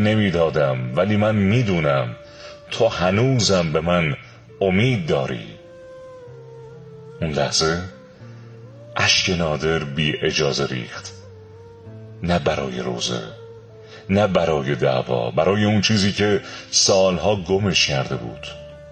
نمیدادم، ولی من میدونم تو هنوزم به من امید داری. اون لحظه اشک نادر بی اجازه ریخت، نه برای روزه، نه برای دعوا، برای اون چیزی که سالها گمش کرده بود.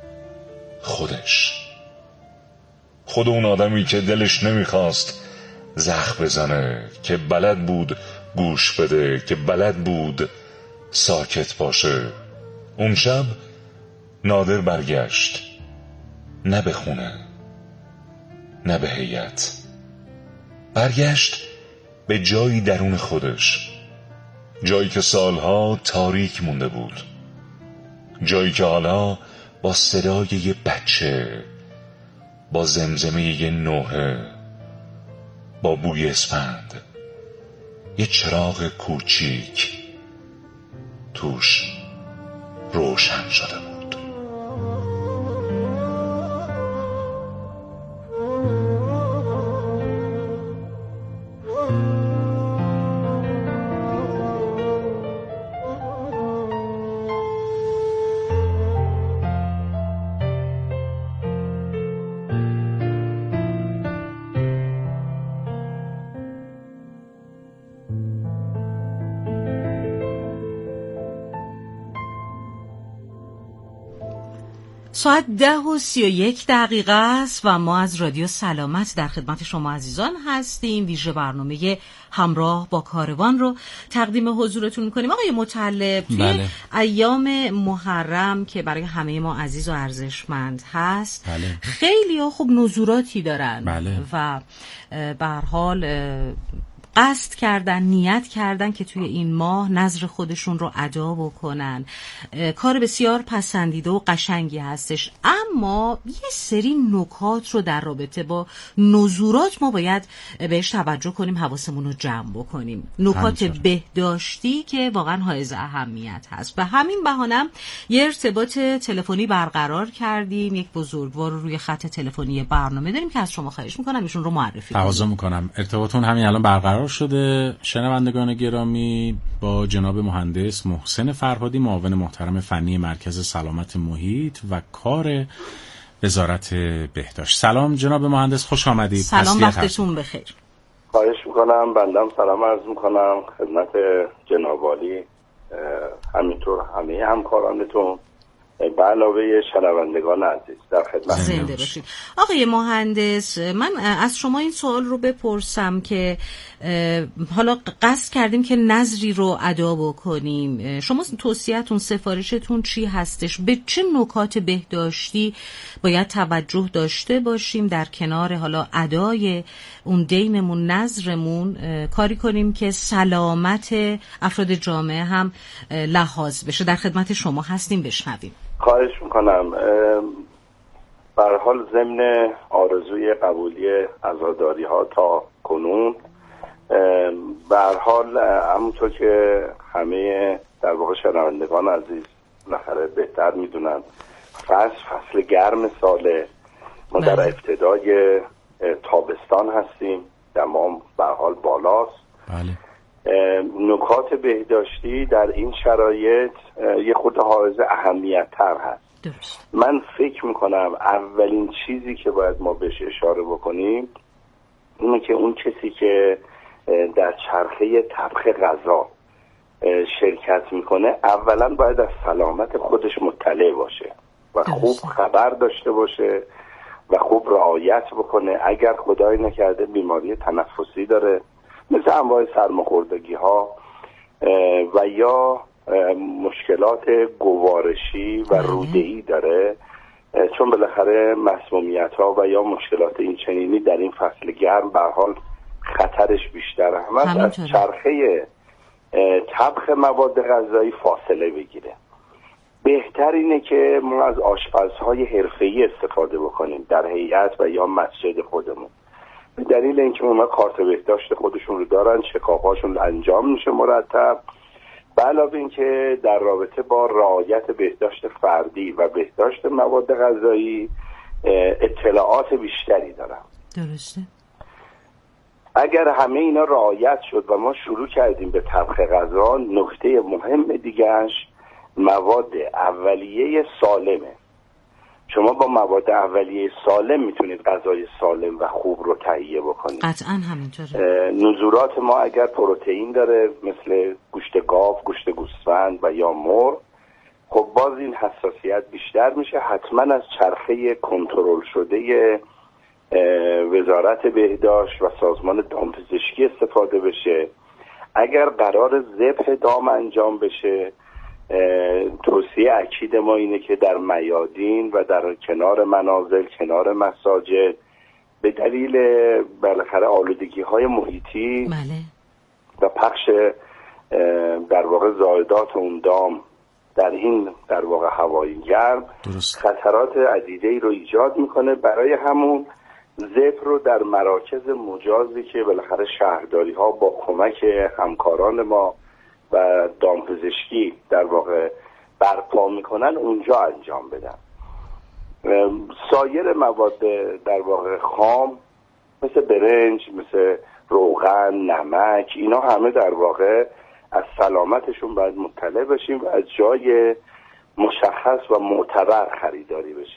خود اون آدمی که دلش نمیخواست زخم بزنه، که بلد بود گوش بده، که بلد بود ساکت باشه. اون شب نادر برگشت، نه به خونه، نه به هیئت، برگشت به جایی درون خودش، جایی که سالها تاریک مونده بود، جایی که حالا با صدای یه بچه، با زمزمه یه نوحه، با بوی اسفند، یه چراغ کوچیک توش روشن شده بود. ساعت 10:31 است و ما از رادیو سلامت در خدمت شما عزیزان هستیم. ویژه برنامه همراه با کاروان رو تقدیم حضورتون میکنیم. آقای مطلب، توی ایام محرم که برای همه ما عزیز و ارزشمند هست، خیلی ها خوب نذوراتی دارن و به هر حال قصد کردن، نیت کردن که توی این ماه نذر خودشون رو ادا بکنن. کار بسیار پسندیده و قشنگی هستش، اما یه سری نکات رو در رابطه با نذورات ما باید بهش توجه کنیم، حواسمون رو جمع بکنیم. نکات بهداشتی که واقعا حائز اهمیت هست. به همین بهانه یه ارتباط تلفنی برقرار کردیم. یک بزرگوار رو روی خط تلفنی برنامه داریم که از شما خواهش میکنم ایشون رو معرفی کنید. تواضع میکنم. ارتباطون همین الان برقرار شده. شنوندگان گرامی، با جناب مهندس محسن فرهادی، معاون محترم فنی مرکز سلامت محیط و کار وزارت بهداشت. سلام جناب مهندس، خوش آمدید. سلام، وقتتون بخیر. خواهش میکنم. بندم سلام عرض میکنم خدمت جناب عالی، همینطور همه همکارانتون، به علاوه شنوندگان عزیز در خدمت. زنده باشید. آقای مهندس، من از شما این سوال رو بپرسم که حالا قصد کردیم که نذری رو ادا بکنیم. شما توصیه‌تون، سفارشتون چی هستش؟ به چه نکات بهداشتی باید توجه داشته باشیم در کنار حالا ادای اون دینمون، نذرمون، کاری کنیم که سلامت افراد جامعه هم لحاظ بشه؟ در خدمت شما هستیم، بشنویم. خواهش میکنم. به هر حال ضمن آرزوی قبولی عزاداری ها تا کنون، به هر حال همونطور که همه در واقع شنوندگان عزیز بالاخره بهتر میدونن، فصل گرم ساله، ما در ابتدای تابستان هستیم، دمام به هر حال بالاست. نکات بهداشتی در این شرایط یه خود حائز اهمیت تر هست. من فکر میکنم اولین چیزی که باید ما بهش اشاره بکنیم اینه که اون کسی که در چرخه طبخ غذا شرکت میکنه اولا باید از سلامت خودش مطلع باشه و خوب خبر داشته باشه و خوب رعایت بکنه. اگر خدای نکرده بیماری تنفسی داره مثل انواع سرماخوردگی ها و یا مشکلات گوارشی و روده‌ای داره، چون بالاخره مسمومیت ها و یا مشکلات این چنینی در این فصل گرم به هر حال خطرش بیشتره. همه از چرخه طبخ مواد غذایی فاصله بگیره. بهتر اینه که ما از آشپزهای حرفه‌ای استفاده بکنیم در هیئت و یا مسجد خودمون، به دلیل اینکه اونا کارت بهداشت خودشون رو دارن، چکاپ‌هاشون انجام میشه مرتب. به علاوه اینکه در رابطه با رعایت بهداشت فردی و بهداشت مواد غذایی اطلاعات بیشتری دارن. درسته. اگر همه اینا رعایت شد و ما شروع کردیم به طبخ غذا، نکته مهم دیگهش مواد اولیه سالمه. شما با مواد اولیه سالم میتونید غذای سالم و خوب رو تهیه بکنید. قطعاً همینطوره. نزولات ما اگر پروتئین داره مثل گوشت گاو، گوشت گوسفند و یا مرغ، خب باز این حساسیت بیشتر میشه. حتما از چرخه کنترل شده وزارت بهداشت و سازمان دامپزشکی استفاده بشه. اگر قرار ذبح دام انجام بشه، توصیه اکید ما اینه که در میادین و در کنار منازل، کنار مساجد، به دلیل بالاخره آلودگی های محیطی و پخش در واقع زائدات اون دام در این در واقع هوای گرم خطرات عدیده‌ای رو ایجاد میکنه. برای همون ذبح رو در مراکز مجازی که بالاخره شهرداری ها با کمک همکاران ما و دامپزشکی در واقع برپا میکنن اونجا انجام بدن. سایر مواد در واقع خام مثل برنج، مثل روغن، نمک، اینا همه در واقع از سلامتشون باید مطلع بشیم و از جای مشخص و معتبر خریداری بشه.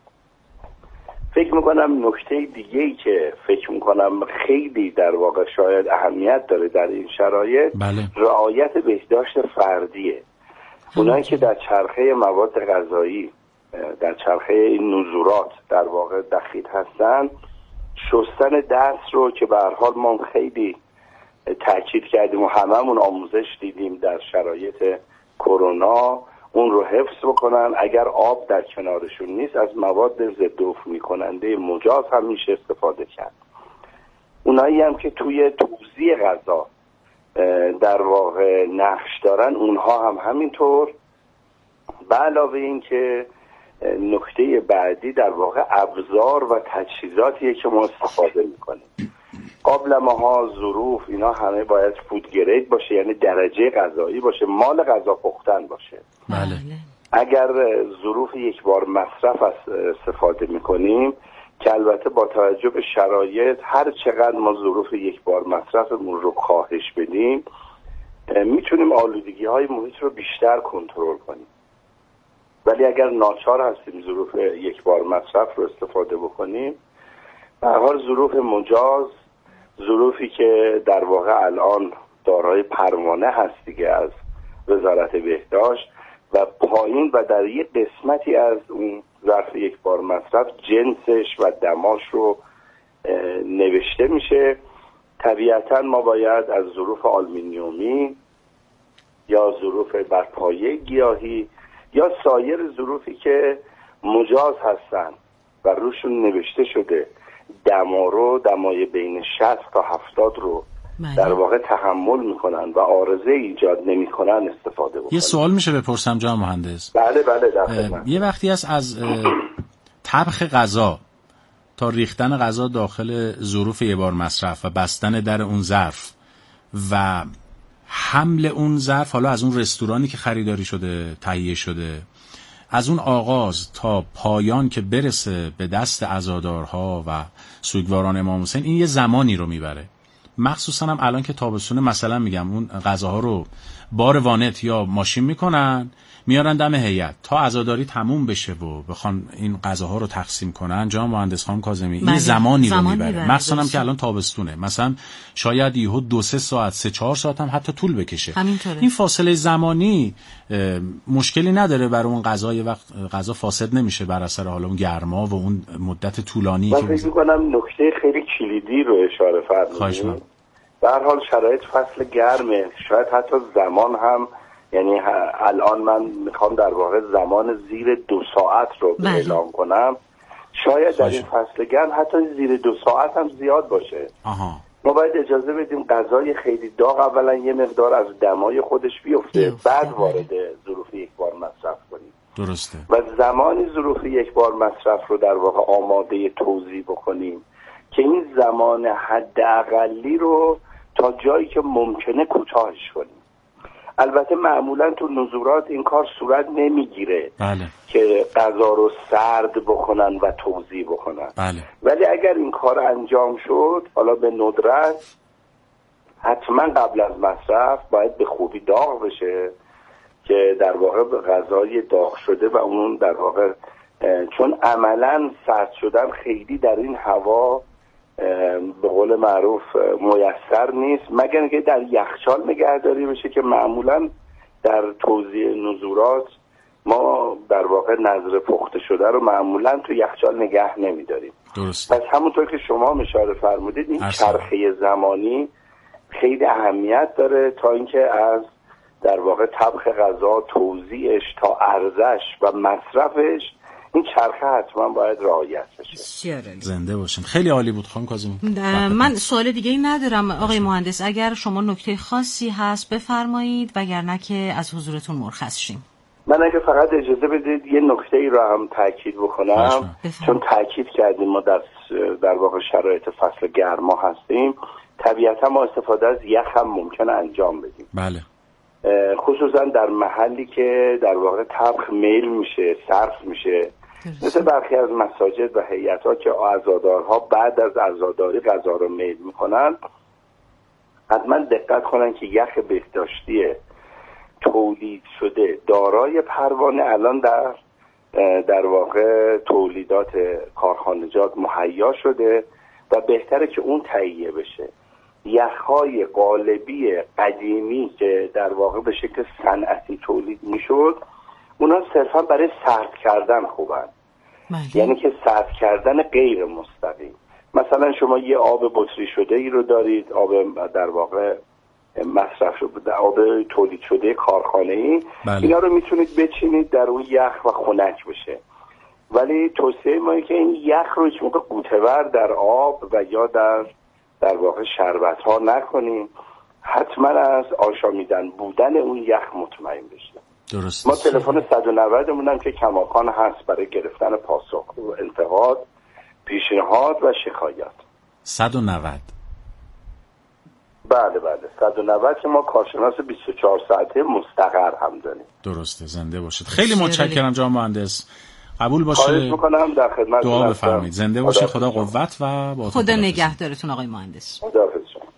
فکر میکنم نکته دیگه‌ای که فکر میکنم خیلی در واقع شاید اهمیت داره در این شرایط، رعایت بهداشت فردیه. اونایی که در چرخه مواد غذایی، در چرخه این نزورات در واقع دخیل هستن، شستن دست رو که به هر حال ما خیلی تاکید کردیم و هممون آموزش دیدیم در شرایط کرونا، اون رو حفظ بکنن. اگر آب در کنارشون نیست، از مواد ضد عفونی کننده مجاز هم میشه استفاده کرد. اونایی هم که توی توزیع غذا در واقع نقش دارن، اونها هم همینطور. به علاوه این که نکته بعدی در واقع ابزار و تجهیزاتیه که ما استفاده میکنیم. قابلمه‌ها، ظروف، اینا همه باید فود گرید باشه، یعنی درجه غذایی باشه، مال غذا پختن باشه. بله. اگر ظروف یک بار مصرف استفاده میکنیم که البته با توجه به شرایط هر چقدر ما ظروف یک بار مصرفمون رو کاهش بدیم، میتونیم آلودگی های محیط رو بیشتر کنترل کنیم. ولی اگر ناچار هستیم ظروف یک بار مصرف رو استفاده بکنیم، به هر حال ظروف مجاز، ظروفی که در واقع الان دارای پروانه هست دیگه از وزارت بهداشت و پایین و در یک قسمتی از اون ظرف یک بار مصرف جنسش و دماش رو نوشته میشه. طبیعتا ما باید از ظروف آلومینیومی یا ظروف برپایه گیاهی یا سایر ظروفی که مجاز هستن و روشون نوشته شده دمای بین 60 تا 70 رو در واقع تحمل میکنن و عارضه ایجاد نمیکنن استفاده بکنن. یه سوال میشه بپرسم جناب مهندس؟ بله در خدمت. یه وقتی از طبخ غذا تا ریختن غذا داخل ظروف یه بار مصرف و بستن در اون ظرف و حمل اون ظرف، حالا از اون رستورانی که خریداری شده، تهیه شده، از اون آغاز تا پایان که برسه به دست عزادارها و سوگواران امام حسین، این یه زمانی رو میبره. مخصوصا هم الان که تابستونه، مثلا میگم اون غذاها رو بار وانت یا ماشین میکنن میارن دم هیئت تا عزاداری تموم بشه و بخوان این غذاها رو تقسیم کنن. جناب مهندس خانم کاظمی، این زمانی رو میبره. مخصوصا هم که الان تابستونه، مثلا شاید یهو 2-3 ساعت 3-4 ساعت هم حتی طول بکشه. این فاصله زمانی مشکلی نداره برای اون غذا؟ یه وقت غذا فاسد نمیشه بر اثر حالا اون گرما و اون مدت طولانی که من فکر می‌کنم نکته خیلی کلیدی رو اشاره فرمودید. به هر حال شرایط فصل گرمه، شاید حتی زمان هم، یعنی الان من میخوام در واقع زمان زیر 2 ساعت رو اعلام کنم، شاید در این فصل گرم حتی زیر 2 ساعت هم زیاد باشه. ما باید اجازه بدیم غذای خیلی داغ اولا یه مقدار از دمای خودش بیفته، بعد وارد ظروف یک بار مصرف کنیم. درسته. و زمانی ظروف یک بار مصرف رو در واقع آماده توزیع بکنیم که این زمان حداقلی رو تا جایی که ممکنه کوتاهش کنیم. البته معمولا تو نزورات این کار صورت نمیگیره بله. که غذا رو سرد بکنن و توزیع بکنن. بله. ولی اگر این کار انجام شد، حالا به ندرت، حتما قبل از مصرف باید به خوبی داغ بشه که در واقع غذای داغ شده و اون در واقع چون عملا سرد شدن خیلی در این هوا به قول معروف میسر نیست، مگر اینکه در یخچال نگهداری بشه که معمولا در توزیع نزورات ما در واقع نظر پخته شده رو معمولا تو یخچال نگه نمیداریم. درست. پس همونطور که شما اشاره فرمودید این چرخه زمانی خیلی اهمیت داره تا اینکه از در واقع طبخ غذا، توزیعش تا ارزش و مصرفش، این چرخه حتما باید رعایت بشه. زنده باشین. خیلی عالی بود خانم کاظمی. من سوال دیگه ای ندارم آقای مهندس، اگر شما نکته خاصی هست بفرمایید وگرنه که از حضورتون مرخص شیم. من اگه فقط اجازه بدید یه نکته ای رو هم تاکید بکنم، چون تاکید کردیم ما در واقع شرایط فصل گرما هستیم، طبیعتا ما استفاده از یخ هم ممکنه انجام بدیم. بله. خصوصا در محلی که در واقع طبخ میل میشه، صرف میشه، مثل برخی از مساجد و هیئت‌ها که عزادارها بعد از عزاداری غذا رو میل میکنن، حتما دقت کنن که یخ بهداشتی تولید شده دارای پروانه الان در واقع تولیدات کارخانجات مهیا شده و بهتره که اون تهیه بشه. یخهای قالبی قدیمی که در واقع به شکل صنعتی تولید میشد، اونا صرفا برای سرد کردن خوبن. یعنی که سرد کردن غیر مستقیم. مثلا شما یه آب بطری شده ای رو دارید، آب در واقع مصرف شده، آب تولید شده کارخانه‌ای، اینا رو میتونید بچینید در اون یخ و خنک بشه. ولی توصیه ما که این یخ رو هیچ موقع قوطه‌ور در آب و یا در واقع شربت ها نکنیم. حتما از آشامیدن بودن اون یخ مطمئن بشیم. درست. ما تلفن 190 مونم که کماکان هست برای گرفتن پاسخ و انتقاد، پیشنهاد و شکایت. 190. بله 190 که ما کارشناس 24 ساعته مستقر هم داریم. درسته. زنده باشید. خیلی متشکرم جناب مهندس. قبول باشه. خواهش میکنم، در خدمت دعا بفرمایید. زنده باشه. خدا قوت و با خدا نگهدارتون آقای مهندس. خداحافظ.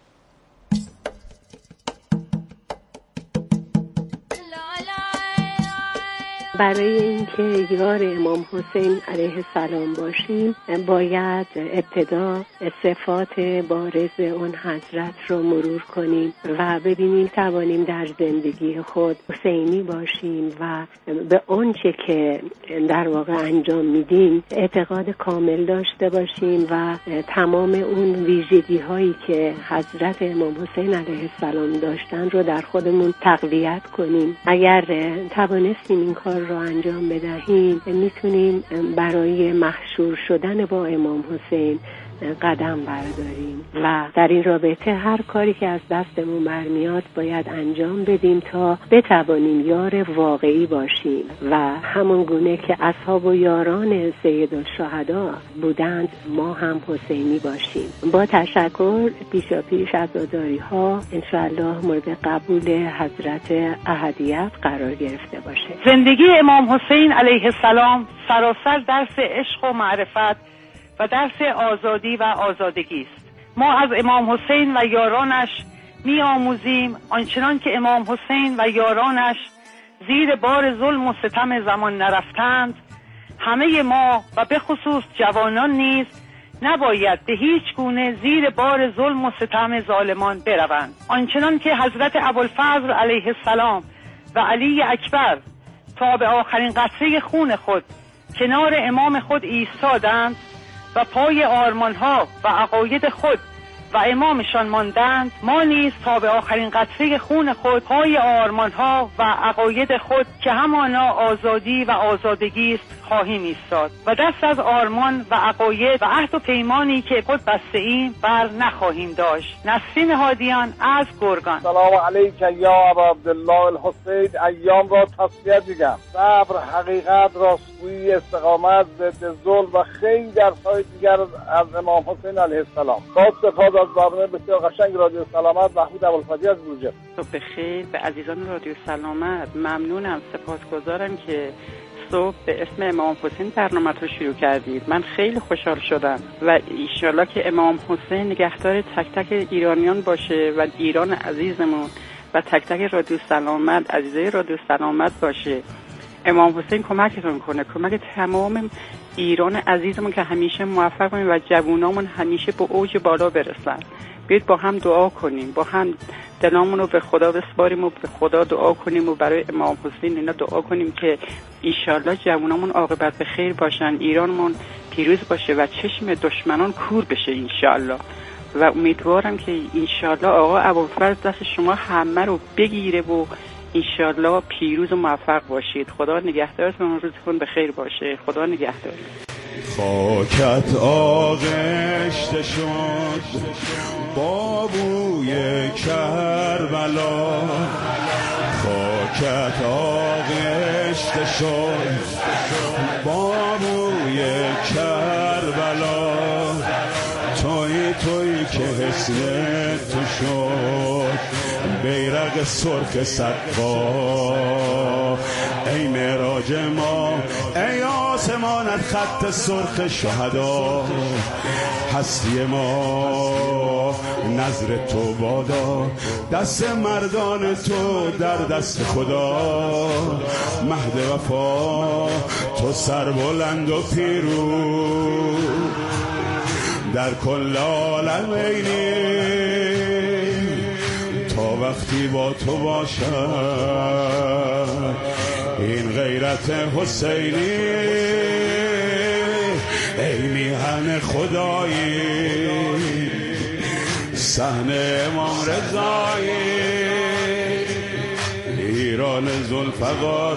برای اینکه یار امام حسین علیه السلام باشیم باید ابتدا صفات بارز اون حضرت رو مرور کنیم و ببینیم توانیم در زندگی خود حسینی باشیم و به آنچه که در واقع انجام میدیم اعتقاد کامل داشته باشیم و تمام اون ویژگی هایی که حضرت امام حسین علیه السلام داشتن رو در خودمون تقویت کنیم. اگر توانستیم این کار رو انجام بدهیم میتونیم برای محشور شدن با امام حسین قدم برداریم و در این رابطه هر کاری که از دستمون برمیاد باید انجام بدیم تا بتوانیم یار واقعی باشیم و همون گونه که اصحاب و یاران سیدالشهدا بودند ما هم حسینی باشیم. با تشکر پیشاپیش عزاداری ها انشاءالله مورد قبول حضرت احدیت قرار گرفته باشه. زندگی امام حسین علیه السلام سراسر درس عشق و معرفت و درس آزادی و آزادگی است. ما از امام حسین و یارانش می آموزیم آنچنان که امام حسین و یارانش زیر بار ظلم و ستم زمان نرفتند، همه ما و به خصوص جوانان نیز نباید به هیچ گونه زیر بار ظلم و ستم ظالمان بروند. آنچنان که حضرت ابوالفضل علیه السلام و علی اکبر تا به آخرین قطره خون خود کنار امام خود ایستادند و پای آرمانها و عقاید خود و امامشان ماندند، ما نیز تا به آخرین قطره خون خود پای آرمانها و عقاید خود که همانا آزادی و آزادگی است خواهیم ایستاد و دست از آرمان و عقاید و عهد و پیمانی که خود بسته ایم بر نخواهیم داشت. نسرین هادیان از گرگان. سلام علیک یا ابا عبدالله الحسین. ایام را تصفیه دیدم، صبر، حقیقت، راستگویی، استقامت، ضد ظلم و خیلی درس‌های دیگر از امام حسین علیه السلام. با استفاده از برنامه بسیار قشنگ رادیو سلامت. محمود ابوالفضلی از بروجرد. صبح بخیر به عزیزان رادیو سلامت. ممنونم، سپاسگزارم که صبح به اسم امام حسین برنامه رو شروع کردید. من خیلی خوشحال شدم و ایشالله که امام حسین نگهدار تک تک ایرانیان باشه و ایران عزیزمون و تک تک رادیو سلامت، عزیزای رادیو سلامت باشه. امام حسین کمکتون کنه، کمک تمام ایران عزیزمون که همیشه موفق باشیم و جوونامون همیشه به اوج بالا برسن. بیاید با هم دعا کنیم، با هم دلامون رو به خدا بسپاریم و به خدا دعا کنیم و برای امام حسین اینا دعا کنیم که انشالله جوونامون عاقبت به خیر باشن، ایرانمون پیروز باشه و چشم دشمنان کور بشه انشالله. و امیدوارم که انشالله آقا ابوالفضل دست شما همه رو بگیره و انشالله پیروز و موفق باشید. خدا نگهدارتون، روزتون بخیر باشه. خدا نگهدار. خاکت آغشته شد با بوی کربلا، خاکت آغشته شد با بوی کربلا، توی که حسن تو شد بیرق سرخ صدقا. ای معراج ما، ای آسمانت خط سرخ شهدا، هستی ما نظر تو بادا، دست مردان تو در دست خدا. مهد وفا تو سربلند و پیروز در کل عالمینی، تا وقتی با تو باشم این غیرت حسینی. ای میهن خدایی صحن امام رضایی، ایران ذوالفقار،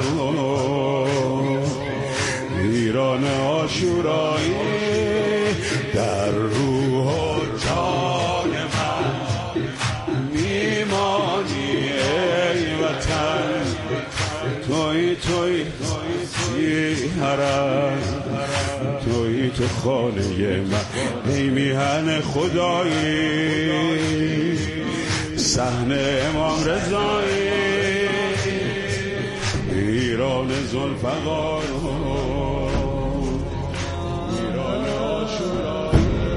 ایران عاشورایی، در روح و جان من میمانی ای وطن. توی حرم، توی تو خانه من، ای میهن خدایی صحن امام رضایی، ایران ذوالفقار، ایران عاشورا.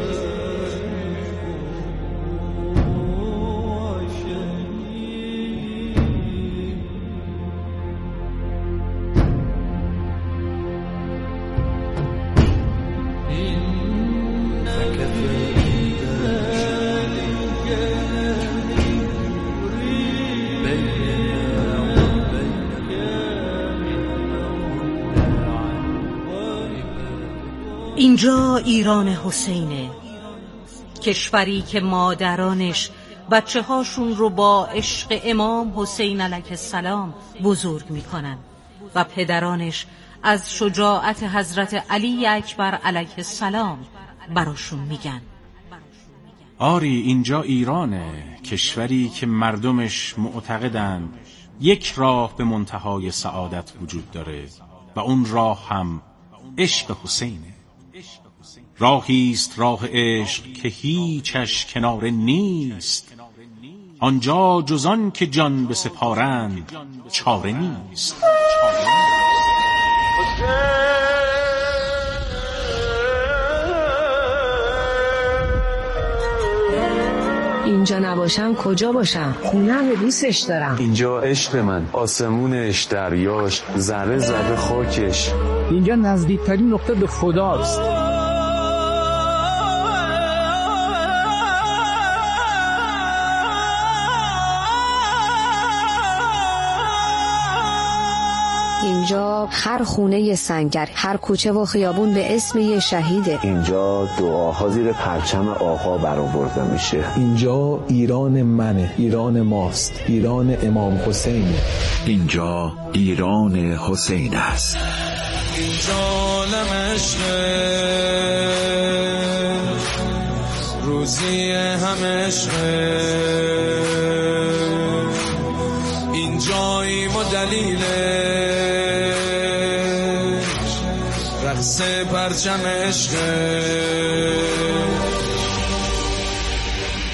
اینجا ایران حسینه، کشوری که مادرانش بچه هاشون رو با عشق امام حسین علیه السلام بزرگ میکنن و پدرانش از شجاعت حضرت علی اکبر علیه السلام براشون میگن. آری اینجا ایرانه، کشوری که مردمش معتقدن یک راه به منتهای سعادت وجود داره و اون راه هم عشق حسینه. راهیست راه عشق که هیچش کناره نیست، آنجا جزان که جان به سپارند چاره نیست. اینجا نباشم کجا باشم؟ خونم دوستش دارم. اینجا عشق من، آسمونش، دریاش، ذره ذره خاکش. اینجا نزدیکترین نقطه به خداست. اینجا هر خونه یه سنگر، هر کوچه و خیابون به اسم یه شهیده. اینجا دعاها زیر پرچم آقا برآورده میشه. اینجا ایران منه، ایران ماست، ایران امام حسینه. اینجا ایران حسین است. اینجا عالم عشقه، روزی هم عشقه، اینجاییم و دلیله رقص پرچم عشقه.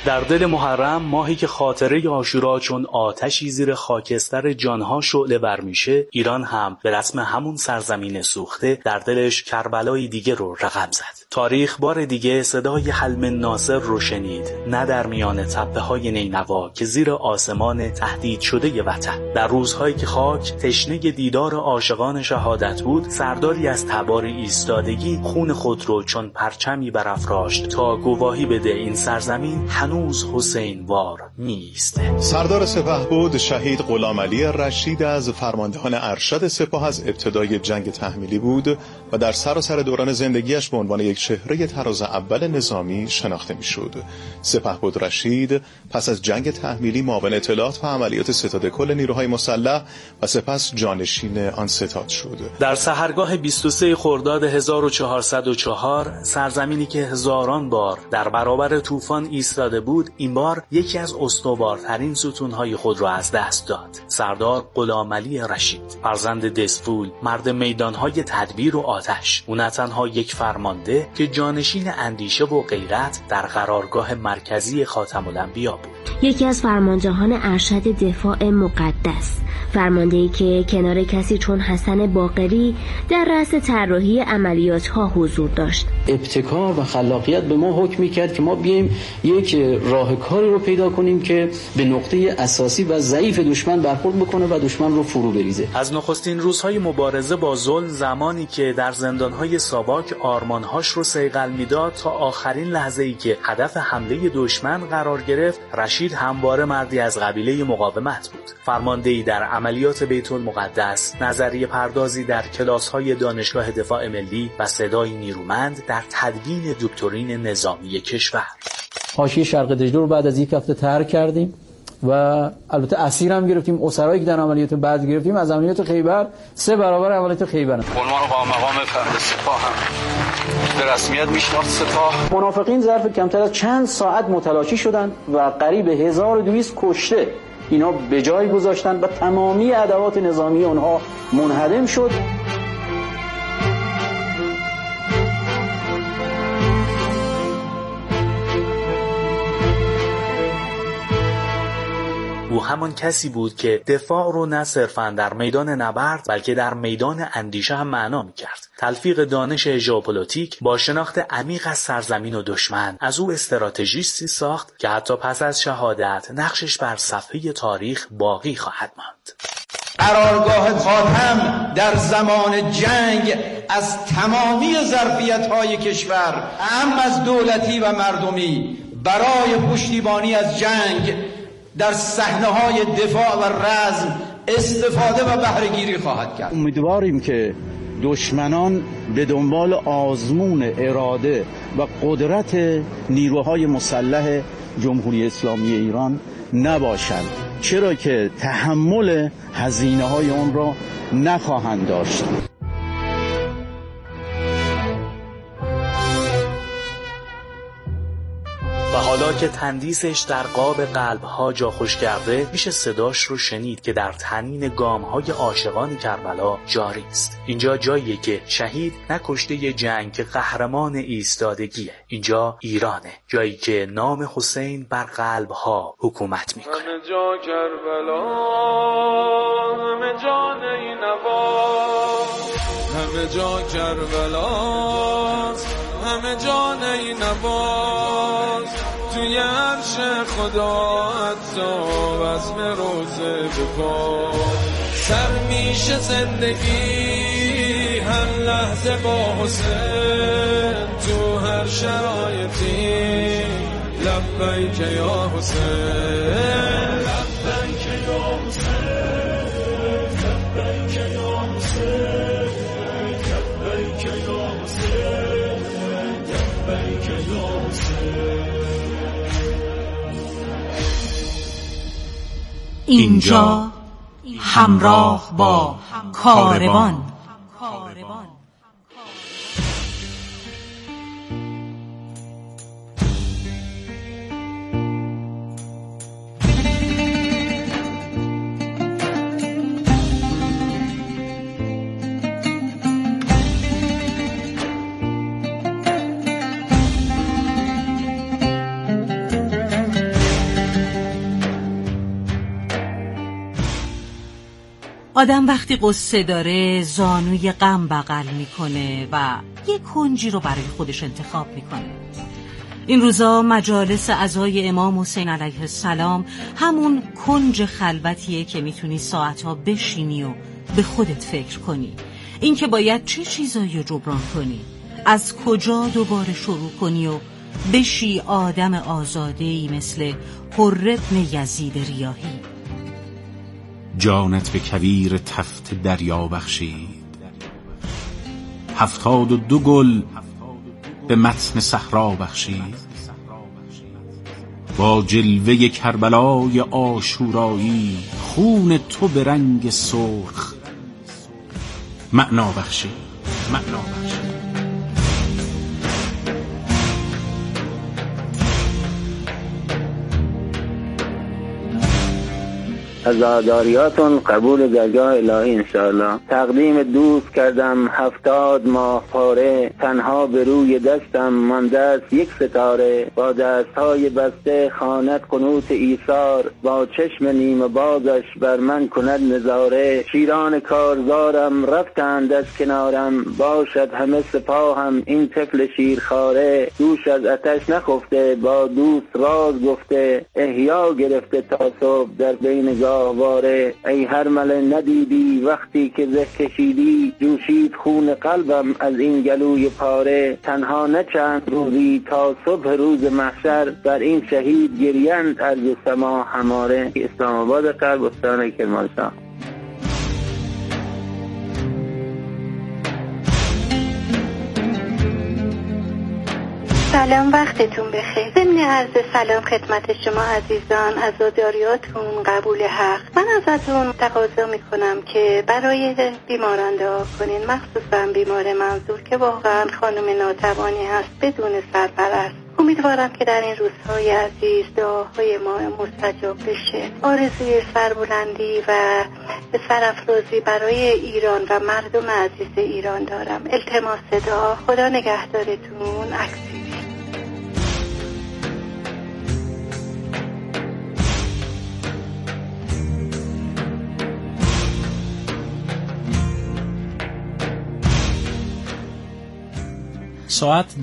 در دل محرم، ماهی که خاطره عاشورا چون آتشی زیر خاکستر جانها شعله ور میشه، ایران هم به رسم همون سرزمین سوخته در دلش کربلای دیگه رو رقم زد. تاریخ بار دیگه صدای حلم ناصر رو شنید، نه در میان تپه های نینوا که زیر آسمان تهدید شده وطن. در روزهایی که خاک تشنه دیدار عاشقان شهادت بود، سرداری از تبار ایستادگی خون خود رو چون پرچمی برافراشت تا گواهی بده این سرزمین هنوز حسین وار نیسته. سردار سپهبد شهید غلامعلی رشید از فرماندهان ارشد سپاه از ابتدای جنگ تحمیلی بود و در سراسر دوران زندگیش به عنوان یک چهره طراز اول نظامی شناخته میشد. سپهبد رشید پس از جنگ تحمیلی معاون اطلاعات و عملیات ستاد کل نیروهای مسلح و سپس جانشین آن ستاد شد. در سحرگاه 23 خرداد 1404 سرزمینی که هزاران بار در برابر طوفان ایستاده بود، این بار یکی از استوارترین ستونهای خود را از دست داد. سردار غلامعلی رشید، فرزند دسفول، مرد میدانهای تدبیر و آتش. او نه تنها یک فرمانده که جانشین اندیشه و غیرت در قرارگاه مرکزی خاتم الانبیا بود. یکی از فرماندهان ارشد دفاع مقدس، فرماندهی که کنار کسی چون حسن باقری در رأس طراحی عملیات‌ها حضور داشت. ابتکار و خلاقیت به ما حکم می‌کرد که ما بیایم یک راه کاری رو پیدا کنیم که به نقطه اساسی و ضعیف دشمن برخورد بکنه و دشمن رو فرو بریزه. از نخستین روزهای مبارزه با ظلم، زمانی که در زندان‌های ساواک آرمان‌هاش رو صیقل می‌داد، تا آخرین لحظه‌ای که هدف حمله دشمن قرار گرفت، رشید همواره مردی از قبیله مقاومت بود. فرماندهی در عملیات بیت المقدس، نظریه پردازی در کلاس‌های دانشگاه دفاع ملی و صدای نیرومند در تدوین دکترین نظامی کشور. حاشیه شرق دجله رو بعد از یک هفته ترک کردیم و البته اسیر هم گرفتیم. اسرایی که در عملیات بعد گرفتیم از عملیات خیبر 3 برابر عملیات خیبر. عنوان قائم‌مقام فرد سپاه هم به رسمیت میشناخت سپاه. منافقین ظرف کمتر از چند ساعت متلاشی شدند و قریب 1200 کشته اینا به جای گذاشتن و تمامی ادوات نظامی اونها منهدم شد. او همان کسی بود که دفاع رو نه صرفاً در میدان نبرد بلکه در میدان اندیشه هم معنا می‌کرد. تلفیق دانش ژئوپلیتیک با شناخت عمیق از سرزمین و دشمن از او استراتژیستی ساخت که حتی پس از شهادت نقشش بر صفحه تاریخ باقی خواهد ماند. قرارگاه خاتم در زمان جنگ از تمامی ظرفیت‌های کشور، اهم از دولتی و مردمی، برای پشتیبانی از جنگ در صحنه‌های دفاع و رزم استفاده و بهره‌گیری خواهد کرد. امیدواریم که دشمنان به دنبال آزمون اراده و قدرت نیروهای مسلح جمهوری اسلامی ایران نباشند، چرا که تحمل هزینه‌های آن را نخواهند داشت. و حالا که تندیسش در قاب قلب‌ها جا خوش کرده، میشه صداش رو شنید که در تنین گام‌های عاشقان کربلا جاری است. اینجا جاییه که شهید نکشته جنگ که قهرمان ایستادگیه. اینجا ایرانه، جایی که نام حسین بر قلب‌ها حکومت میکنه. همه جا کربلا، همه جا نینوا، همه جا کربلا، همه جا نینوا، توی عرش خدا حتی وزم روزه بپا. سر میشه زندگی هر لحظه با حسین، تو هر شرایطی لبیک یا حسین، لبیک یا حسین، لبیک یا حسین، لبیک یا حسین، لبیک یا حسین. اینجا همراه با کاروان. آدم وقتی قصه داره زانوی غم بغل میکنه و یه کنجی رو برای خودش انتخاب میکنه. این روزا مجالس عزای امام حسین علیه السلام همون کنج خلوتیه که میتونی ساعتها بشینی و به خودت فکر کنی، این که باید چه چیزایی رو جبران کنی، از کجا دوباره شروع کنی و بشی آدم آزاده‌ای مثل حر بن یزید ریاحی. جانت به کویر تفت دریا بخشید، 72 گل به متن صحرا بخشید، با جلوه کربلای عاشورایی خون تو به رنگ سرخ معنا بخشید، معنا بخشید. عزاداریاتون قبول درگاه الهی انشاءالله. تقدیم دوست کردم 70 ماه پاره، تنها به روی دستم مانده است یک ستاره، با دستهای بسته خواند قنوت ایثار، با چشم نیمه بازش بر من کند نظاره. شیران کارزارم رفتند از کنارم، باشد همه سپاهم این طفل شیرخواره. دوش از آتش نخفته با دوست راز گفته، احیا گرفته تا صبح در بین گاهواره. ای هر مل ندیدی وقتی که زه کشیدی، جوشید خون قلبم از این گلوی پاره. تنها نه چند روزی تا صبح روز محشر، بر این شهید گریند عرض سما هماره. اسلام آباد قلب استان کرمانشاه. سلام، وقتتون بخیر. ضمن عرض سلام خدمت شما عزیزان، عزاداریاتون قبول حق. من ازتون تقاضا میکنم که برای بیماران دعا کنین، مخصوصا بیمار منظور که واقعا خانم ناتوانی هست بدون سرپرست. امیدوارم که در این روزهای عزیز دعاهای ما مستجاب بشه. آرزوی سربلندی و سرافرازی برای ایران و مردم عزیز ایران دارم. التماس دعا. خدا نگهدارتون. اکسی. ساعت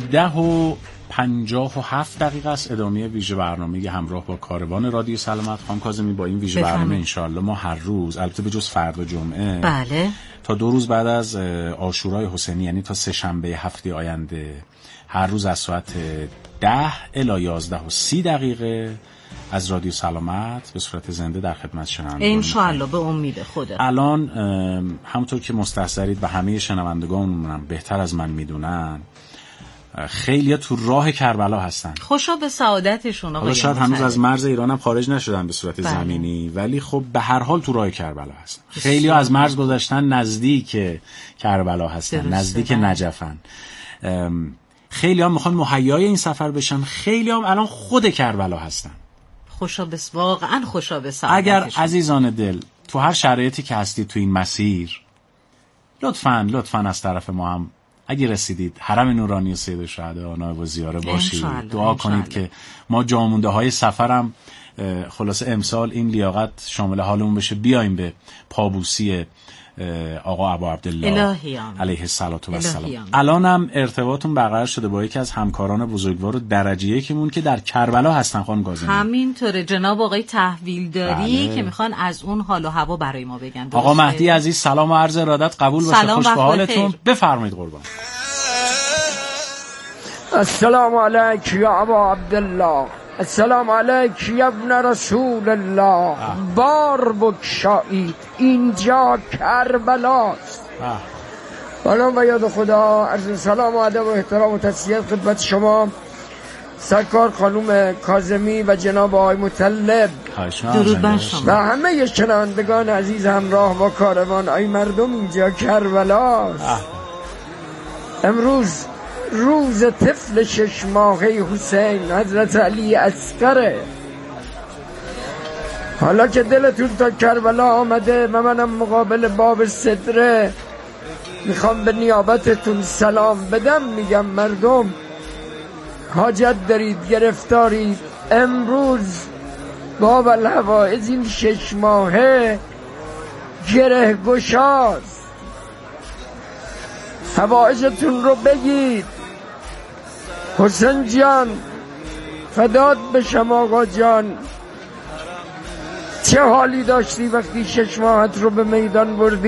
10:57 است. ادامه ویژه برنامه همراه با کاروان رادیو سلامت. خانم کاظمی، با این ویژه برنامه انشالله ما هر روز، البته به جز فردا جمعه، بله، تا 2 روز بعد از عاشورای حسینی، یعنی تا 3 شنبه هفته آینده، هر روز از ساعت 10 الی 11:30 از رادیو سلامت به صورت زنده در خدمت شنوندگان انشالله به امید خدا. الان همونطور که مستحضرید و همه شنوندگانمون بهتر از من میدونن، خیلی‌ها تو راه کربلا هستن. خوشا به سعادتشون. حالا شاید هنوز از مرز ایران هم خارج نشدن به صورت زمینی، ولی خب به هر حال تو راه کربلا هستن. خیلی‌ها از مرز گذشتن، نزدیک کربلا هستن، نزدیک نجفن. خیلی‌ها میخوان مهیای این سفر بشن، خیلی‌ها الان خود کربلا هستن. خوشا به واقعا خوشا به سعادتشون. اگر عزیزان دل تو هر شرایطی که هستید تو این مسیر، لطفاً از طرف ما هم اگه رسیدید حرم نورانی سید الشهدا نایب زیاره باشید، دعا کنید که ما جامونده های سفرم خلاصه امسال این لیاقت شامل حالمون بشه، بیایم به پابوسی آقا ابا عبدالله علیه السلام. الان هم ارتباطون برقرار شده با یکی از همکاران بزرگوار درجه یکمون که در کربلا هستن. خانم کاظمی، همینطوره جناب آقای تحویلداری، بله، که میخوان از اون حال و هوا برای ما بگن. آقا مهدی عزیز، سلام و عرض ارادت، قبول باشه. خوش به حالتون، بفرمایید قربان. السلام علیک یا ابا عبدالله، السلام علیک یا ابن رسول الله. بار بگشایید، اینجا کربلاست. حالا و یاد خدا، عرض سلام و ادب و احترام و تسلیت خدمت شما سرکار خانوم کاظمی و جناب آقای مطلب، درود بر شما و همه شنوندگان عزیز همراه با کاروان. ای مردم، اینجا کربلاست. امروز روز طفل 6 ماهه حسین حضرت علی اصغره. حالا که دلتون تا کربلا آمده و منم مقابل باب صدره میخوام به نیابتتون سلام بدم، میگم مردم حاجت دارید، گرفتارید، امروز باب الحوائز این 6 ماهه گره گشاست. حوائجتون رو بگید. حسین جان فدات بشم آقا جان، چه حالی داشتی وقتی 6 ماهت رو به میدان بردی؟